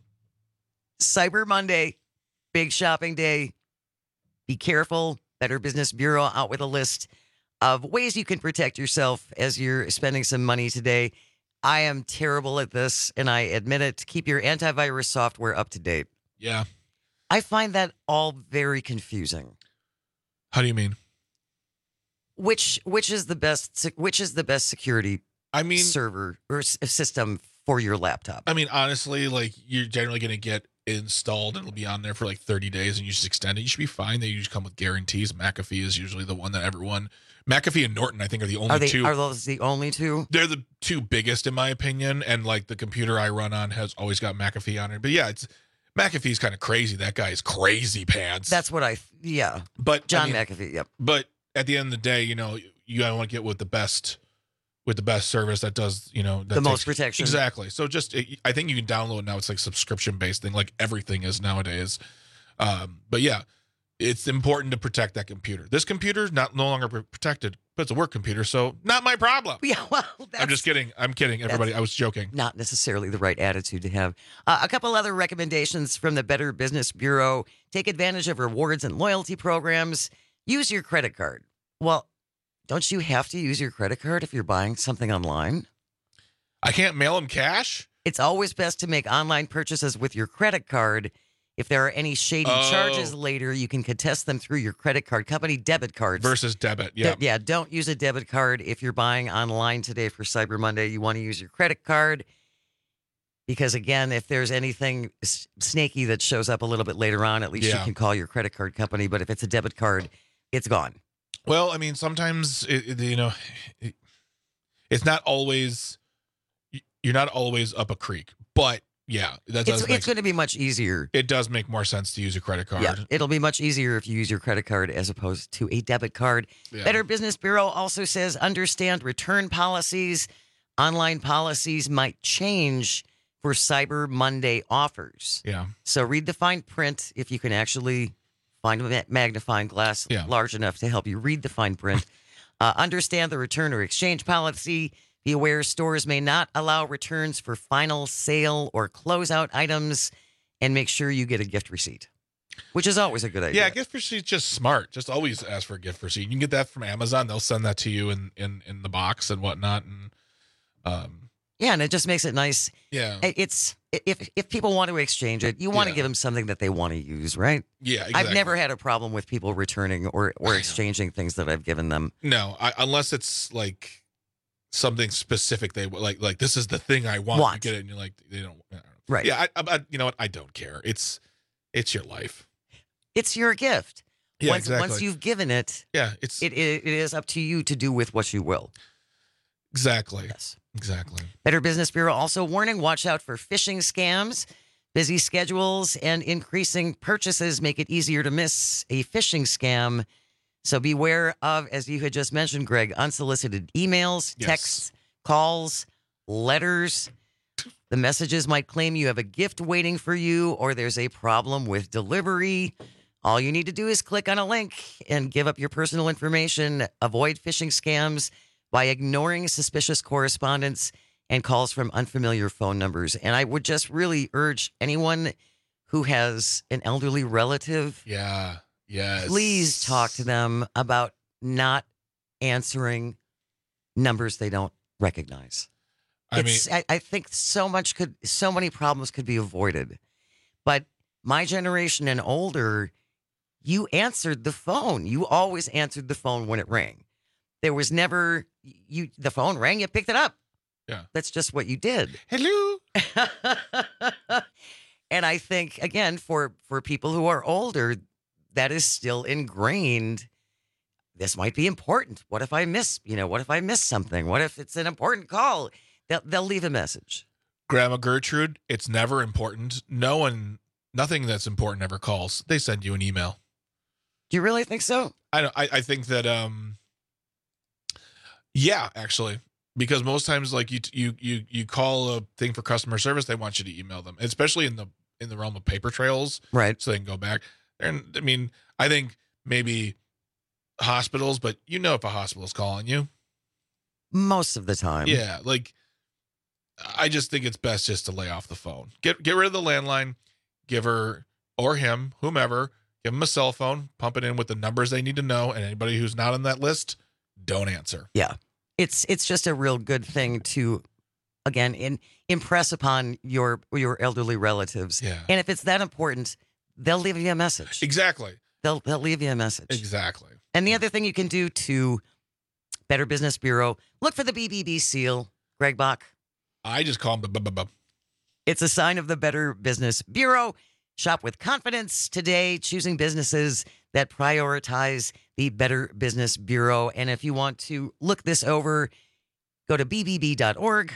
Cyber Monday, big shopping day. Be careful. Better Business Bureau out with a list of ways you can protect yourself as you're spending some money today. I am terrible at this, and I admit it. Keep your antivirus software up to date. Yeah. I find that all very confusing. How do you mean? Which is the best security server or system for your laptop? I mean, honestly, like you're generally going to get installed and it'll be on there for like 30 days and you just extend it. You should be fine. They usually come with guarantees. McAfee is usually the one that McAfee and Norton, I think, are the only two. Are those the only two? They're the two biggest in my opinion. And like the computer I run on has always got McAfee on it. But yeah, McAfee's kind of crazy. That guy is crazy pants. That's what But John McAfee, yep. But at the end of the day, you gotta want to get with the best service that does, that most protection. Exactly. So I think you can download it now. It's like subscription based thing, like everything is nowadays. But yeah, it's important to protect that computer. This computer is no longer protected, but it's a work computer, so not my problem. Yeah, well, I'm just kidding. I'm kidding, everybody. I was joking. Not necessarily the right attitude to have. A couple other recommendations from the Better Business Bureau. Take advantage of rewards and loyalty programs. Use your credit card. Well, don't you have to use your credit card if you're buying something online? I can't mail them cash? It's always best to make online purchases with your credit card. If there are any shady charges later, you can contest them through your credit card company debit cards. Versus debit, yeah. Yeah, don't use a debit card if you're buying online today for Cyber Monday. You want to use your credit card because, again, if there's anything snaky that shows up a little bit later on, at least you can call your credit card company. But if it's a debit card, it's gone. Well, I mean, sometimes, it's not always, you're not always up a creek, but yeah, it's going to be much easier. It does make more sense to use a credit card. Yeah, it'll be much easier if you use your credit card as opposed to a debit card. Yeah. Better Business Bureau also says understand return policies. Online policies might change for Cyber Monday offers. Yeah. So read the fine print if you can actually find a magnifying glass large enough to help you read the fine print. Understand the return or exchange policy. Be aware stores may not allow returns for final sale or closeout items, and make sure you get a gift receipt, which is always a good idea. Yeah, gift receipt's just smart. Just always ask for a gift receipt. You can get that from Amazon. They'll send that to you in the box and whatnot. And and it just makes it nice. Yeah, it's if people want to exchange it, you want to give them something that they want to use, right? Yeah, exactly. I've never had a problem with people returning or exchanging things that I've given them. No, unless it's like something specific they like this is the thing I want. You get it and you're like, they don't. Right. Yeah, I you know what? I don't care. It's your life. It's your gift. Yeah, exactly. Once you've given it, it is up to you to do with what you will. Exactly. Yes. Exactly. Better Business Bureau also warning, watch out for phishing scams. Busy schedules and increasing purchases make it easier to miss a phishing scam. So beware of, as you had just mentioned, Greg, unsolicited emails, texts, calls, letters. The messages might claim you have a gift waiting for you or there's a problem with delivery. All you need to do is click on a link and give up your personal information. Avoid phishing scams by ignoring suspicious correspondence and calls from unfamiliar phone numbers. And I would just really urge anyone who has an elderly relative, please talk to them about not answering numbers they don't recognize. I think so many problems could be avoided. But my generation and older, you answered the phone. You always answered the phone when it rang. There was never the phone rang, you picked it up. Yeah. That's just what you did. Hello. And I think, again, for people who are older, that is still ingrained. This might be important. What if I miss something? What if it's an important call? They'll leave a message. Grandma Gertrude, it's never important. Nothing that's important ever calls. They send you an email. Do you really think so? I think that yeah, actually, because most times like you call a thing for customer service, they want you to email them, especially in the realm of paper trails, right? So they can go back. And I mean, I think maybe hospitals, but if a hospital is calling you most of the time, yeah, like I just think it's best just to lay off the phone. Get rid of the landline. Give her or him, whomever, give them a cell phone, pump it in with the numbers they need to know, and anybody who's not on that list, don't answer. Yeah. It's just a real good thing to, again, impress upon your elderly relatives. Yeah. And if it's that important, they'll leave you a message. Exactly. They'll leave you a message. Exactly. And the other thing you can do to Better Business Bureau, look for the BBB seal, Greg Bach. I just call them the It's a sign of the Better Business Bureau. Shop with confidence today, choosing businesses that prioritize the Better Business Bureau. And if you want to look this over, go to bbb.org,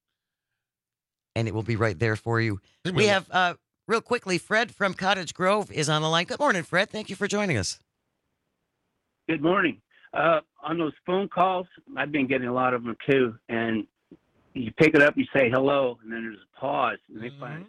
and it will be right there for you. We have, real quickly, Fred from Cottage Grove is on the line. Good morning, Fred. Thank you for joining us. Good morning. On those phone calls, I've been getting a lot of them too, and you pick it up, you say hello, and then there's a pause, and they find,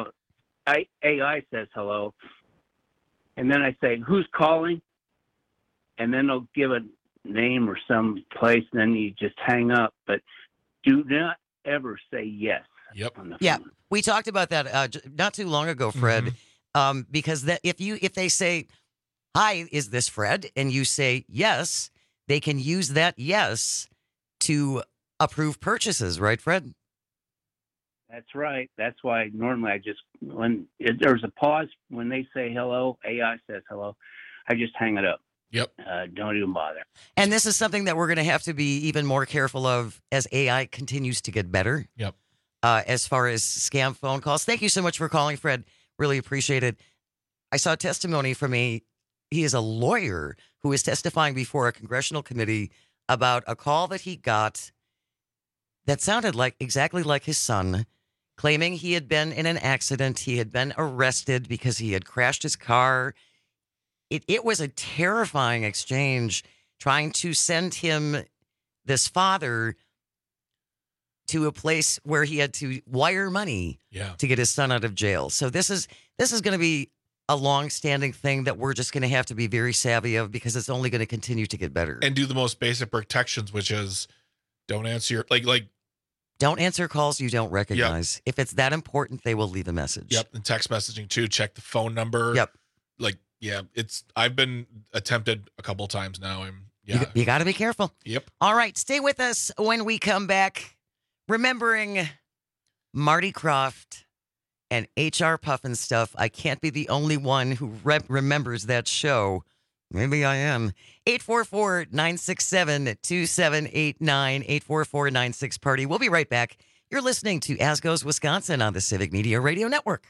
AI says hello, and then I say, who's calling? And then they'll give a name or some place, and then you just hang up. But do not ever say yes. Yep. On the phone. Yeah, we talked about that not too long ago, Fred, because if they say, hi, is this Fred? And you say yes, they can use that yes to approve purchases, right, Fred? That's right. That's why normally when there's a pause, when they say hello, AI says hello, I just hang it up. Yep. Don't even bother. And this is something that we're going to have to be even more careful of as AI continues to get better. Yep. As far as scam phone calls. Thank you so much for calling, Fred. Really appreciate it. I saw testimony from he is a lawyer who is testifying before a congressional committee about a call that he got that sounded exactly like his son, claiming he had been in an accident. He had been arrested because he had crashed his car. It was a terrifying exchange, trying to send him, this father, to a place where he had to wire money to get his son out of jail. So this is going to be a long-standing thing that we're just going to have to be very savvy of, because it's only going to continue to get better. And do the most basic protections, which is don't answer your don't answer calls you don't recognize. Yep. If it's that important, they will leave a message. Yep. And text messaging too. Check the phone number. Yep. I've been attempted a couple times now. You got to be careful. Yep. All right. Stay with us when we come back. Remembering Marty Krofft and HR Puffin stuff. I can't be the only one who remembers that show. Maybe I am. 844-967-2789, 844-96-PARTY. We'll be right back. You're listening to As Goes Wisconsin on the Civic Media Radio Network.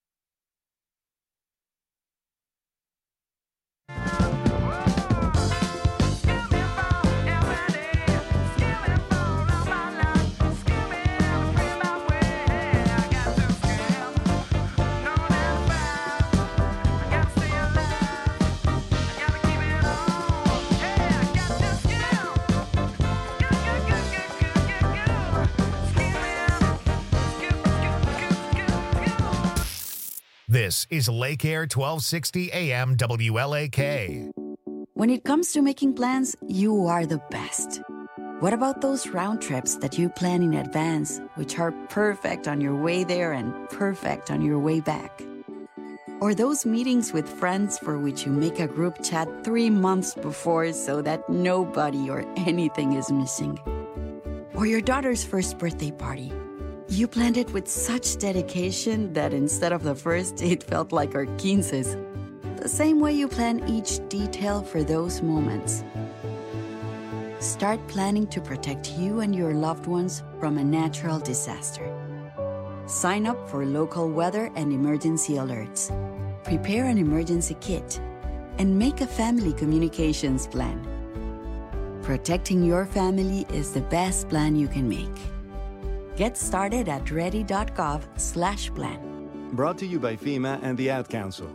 This is Lake Air 1260 AM WLAK. When it comes to making plans, you are the best. What about those round trips that you plan in advance, which are perfect on your way there and perfect on your way back? Or those meetings with friends for which you make a group chat 3 months before so that nobody or anything is missing? Or your daughter's first birthday party. You planned it with such dedication that instead of the first, it felt like our 15s. The same way you plan each detail for those moments. Start planning to protect you and your loved ones from a natural disaster. Sign up for local weather and emergency alerts. Prepare an emergency kit. And make a family communications plan. Protecting your family is the best plan you can make. Get started at ready.gov/plan. Brought to you by FEMA and the Ad Council.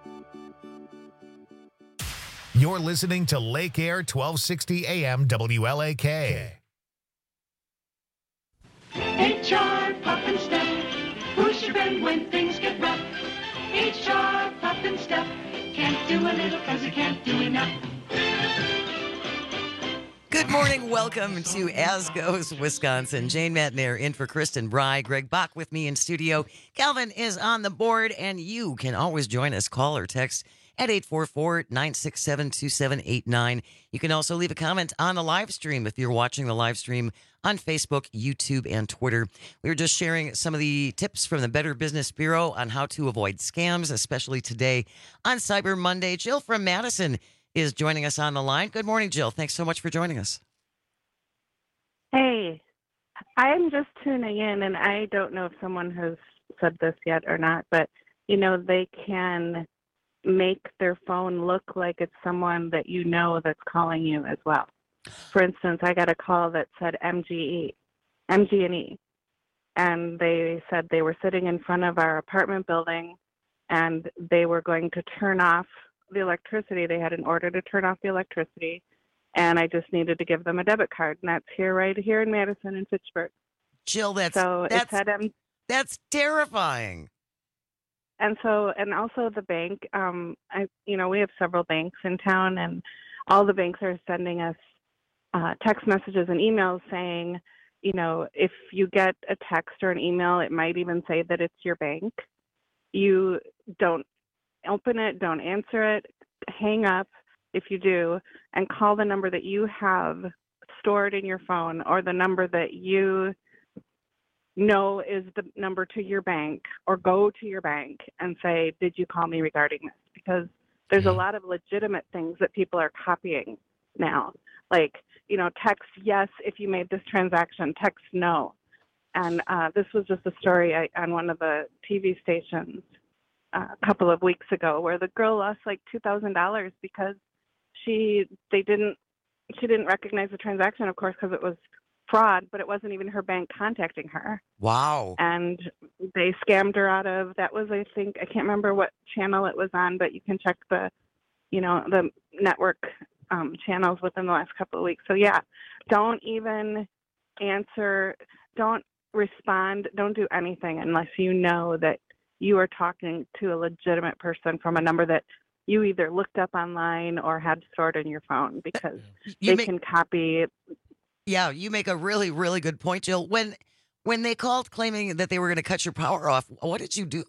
You're listening to Lake Air 1260 AM WLAK. HR Pop and Step. Who's your friend when things get rough? HR Pop and Step. Can't do a little cause you can't do enough. Good morning. Welcome to As Goes Wisconsin. Jane Matnair in for Kristen Bry. Greg Bach with me in studio. Calvin is on the board, and you can always join us. Call or text at 844-967-2789. You can also leave a comment on the live stream if you're watching the live stream on Facebook, YouTube, and Twitter. We were just sharing some of the tips from the Better Business Bureau on how to avoid scams, especially today on Cyber Monday. Jill from Madison is joining us on the line. Good morning, Jill. Thanks so much for joining us. Hey, I'm just tuning in, and I don't know if someone has said this yet or not, but, you know, they can make their phone look like it's someone that you know that's calling you as well. For instance, I got a call that said MG&E, and they said they were sitting in front of our apartment building, and they were going to turn off the electricity. They had an order to turn off the electricity, and I just needed to give them a debit card, and that's right here in Madison and Fitchburg. Jill, that's terrifying. And also the bank. We have several banks in town, and all the banks are sending us text messages and emails saying, you know, if you get a text or an email, it might even say that it's your bank. You don't open it, don't answer it, hang up if you do, and call the number that you have stored in your phone or the number that you know is the number to your bank, or go to your bank and say, did you call me regarding this? Because there's a lot of legitimate things that people are copying now. Like, you know, text yes if you made this transaction, text no. And this was just a story on one of the TV stations a couple of weeks ago where the girl lost like $2,000 because she didn't recognize the transaction, of course, because it was fraud, but it wasn't even her bank contacting her. Wow. And they scammed her out of, that was, I think, I can't remember what channel it was on, but you can check the network channels within the last couple of weeks. So yeah, don't even answer, don't respond, don't do anything unless you know that you are talking to a legitimate person from a number that you either looked up online or had stored in your phone, because they can copy. Yeah, you make a really, really good point, Jill. When they called claiming that they were going to cut your power off, what did you do?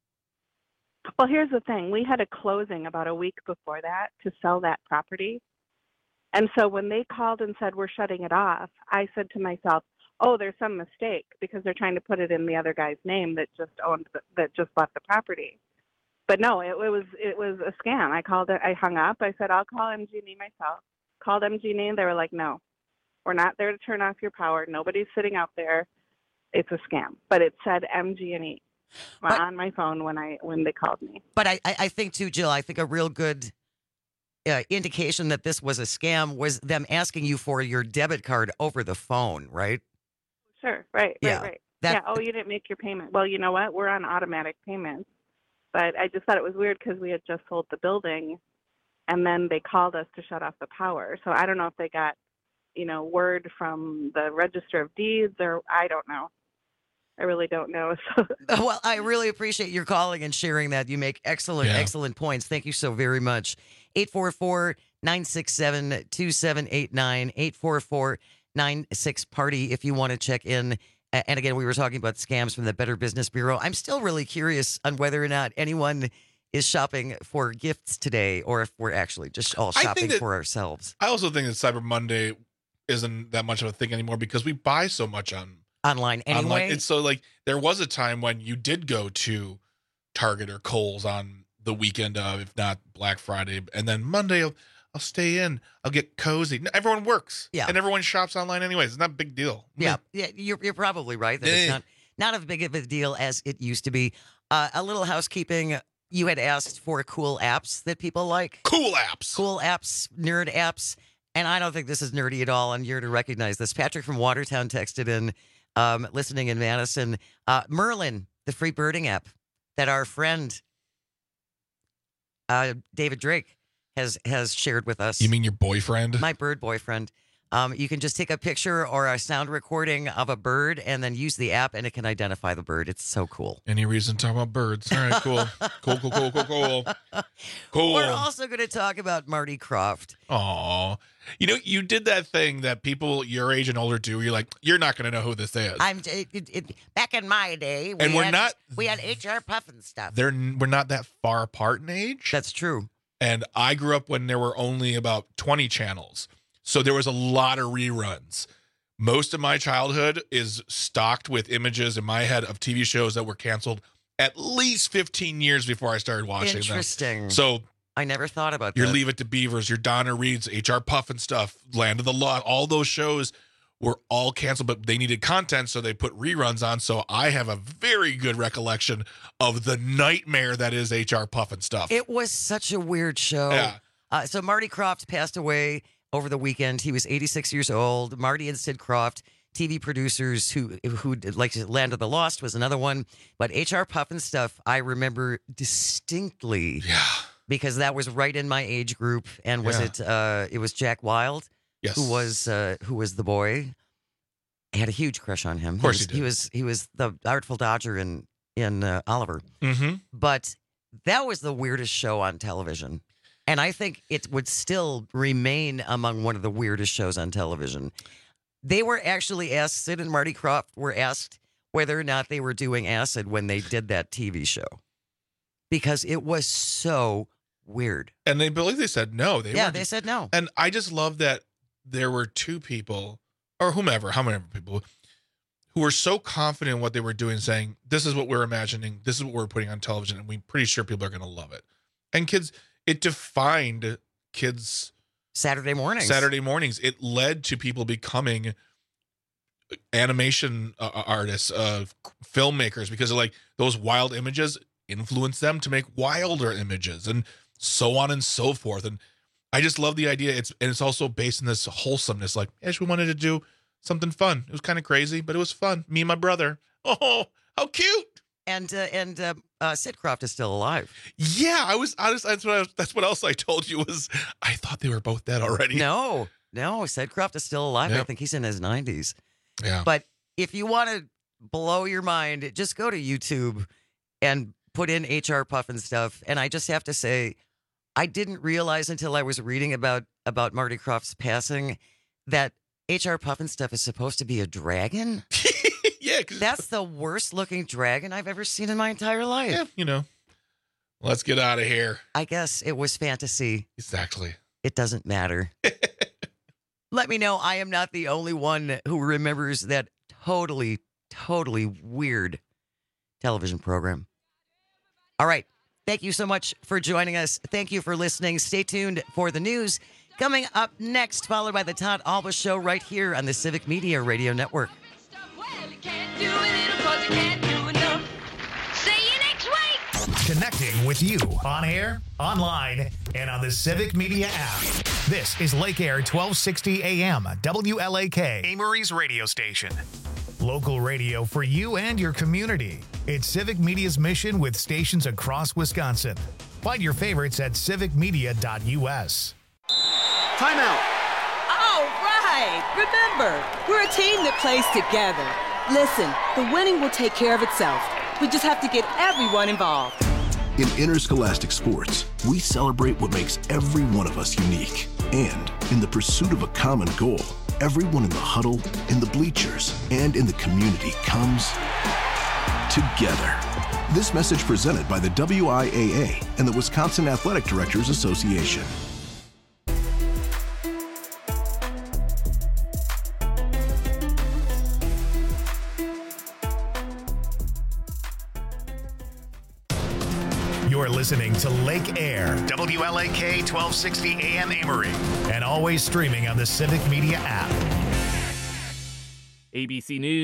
Well, here's the thing. We had a closing about a week before that to sell that property. And so when they called and said, we're shutting it off, I said to myself, oh, there's some mistake because they're trying to put it in the other guy's name that just bought the property. But no, it was a scam. I called it. I hung up. I said, I'll call MG&E myself. Called MG&E, and they were like, no, we're not there to turn off your power. Nobody's sitting out there. It's a scam. But it said MG&E on my phone when they called me. But I think too, Jill, I think a real good indication that this was a scam was them asking you for your debit card over the phone, right? Sure. Right. Yeah. Oh, you didn't make your payment. Well, you know what? We're on automatic payments. But I just thought it was weird because we had just sold the building, and then they called us to shut off the power. So I don't know if they got, word from the Register of Deeds, or I don't know. I really don't know. Well, I really appreciate your calling and sharing that. You make excellent points. Thank you so very much. 844-967-2789, 888-96-PARTY if you want to check in. And again, we were talking about scams from the Better Business Bureau. I'm still really curious on whether or not anyone is shopping for gifts today or if we're actually just all shopping for ourselves. I also think that Cyber Monday isn't that much of a thing anymore because we buy so much online anyway. It's so like there was a time when you did go to Target or Kohl's on the weekend of, if not Black Friday, and then Monday I'll stay in. I'll get cozy. Everyone works, and everyone shops online anyways. It's not a big deal. Yeah, you're probably right that it's not as big of a deal as it used to be. A little housekeeping. You had asked for cool apps that people like. Cool apps, nerd apps. And I don't think this is nerdy at all, and you're to recognize this. Patrick from Watertown texted in, listening in Madison. Merlin, the free birding app that our friend David Drake has shared with us. You mean your boyfriend? My bird boyfriend. You can just take a picture or a sound recording of a bird and then use the app, and it can identify the bird. It's so cool. Any reason to talk about birds? All right, cool. Cool. We're also going to talk about Marty Krofft. Aw. You know, you did that thing that people your age and older do. You're like, you're not going to know who this is. Back in my day, we had HR Puffin stuff. We're not that far apart in age. That's true. And I grew up when there were only about 20 channels. So there was a lot of reruns. Most of my childhood is stocked with images in my head of TV shows that were canceled at least 15 years before I started watching them. Interesting. So I never thought about your that. Leave It to Beavers, your Donna Reeds, HR Puffin stuff, Land of the Lost, all those shows were all canceled, but they needed content, so they put reruns on. So I have a very good recollection of the nightmare that is HR Puffin stuff. It was such a weird show. Yeah. So Marty Krofft passed away over the weekend. He was 86 years old. Marty and Sid Krofft, TV producers who like Land of the Lost was another one. But HR Puffin stuff, I remember distinctly. Yeah. Because that was right in my age group. And was it was Jack Wilde? Yes. Who was the boy? I had a huge crush on him. Of course he did. He was the Artful Dodger in Oliver. Mm-hmm. But that was the weirdest show on television. And I think it would still remain among one of the weirdest shows on television. They were actually asked, Sid and Marty Krofft were asked whether or not they were doing acid when they did that TV show. Because it was so weird. And they believe they said no. They said no. And I just love that there were two people, or how many people, who were so confident in what they were doing, saying, this is what we're imagining, this is what we're putting on television, and we're pretty sure people are going to love it. And kids, it defined kids' Saturday mornings. It led to people becoming animation artists, filmmakers, because like those wild images influenced them to make wilder images, and so on and so forth. And I just love the idea. It's also based in this wholesomeness. Like, we wanted to do something fun. It was kind of crazy, but it was fun. Me and my brother. Oh, how cute! And Sid Krofft is still alive. Yeah, I was honest. That's what else I told you was I thought they were both dead already. No, Sid Krofft is still alive. Yep. I think he's in his 90s. Yeah. But if you want to blow your mind, just go to YouTube and put in HR Puffin stuff. And I just have to say, I didn't realize until I was reading about Marty Krofft's passing that HR Puffin stuff is supposed to be a dragon. Yeah. That's the worst looking dragon I've ever seen in my entire life. Yeah, let's get out of here. I guess it was fantasy. Exactly. It doesn't matter. Let me know. I am not the only one who remembers that totally, totally weird television program. All right. Thank you so much for joining us. Thank you for listening. Stay tuned for the news coming up next, followed by the Todd Alba Show right here on the Civic Media Radio Network. Connecting with you on air, online, and on the Civic Media app. This is Lake Air 1260 AM, WLAK, Amory's radio station. Local radio for you and your community. It's Civic Media's mission with stations across Wisconsin. Find your favorites at civicmedia.us. Timeout. All right. Remember, we're a team that plays together. Listen, the winning will take care of itself. We just have to get everyone involved. In interscholastic sports, we celebrate what makes every one of us unique. And in the pursuit of a common goal, everyone in the huddle, in the bleachers, and in the community comes together. This message presented by the WIAA and the Wisconsin Athletic Directors Association. You're listening to Lake Air, WLAK 1260 AM Amory, and always streaming on the Civic Media app. ABC News.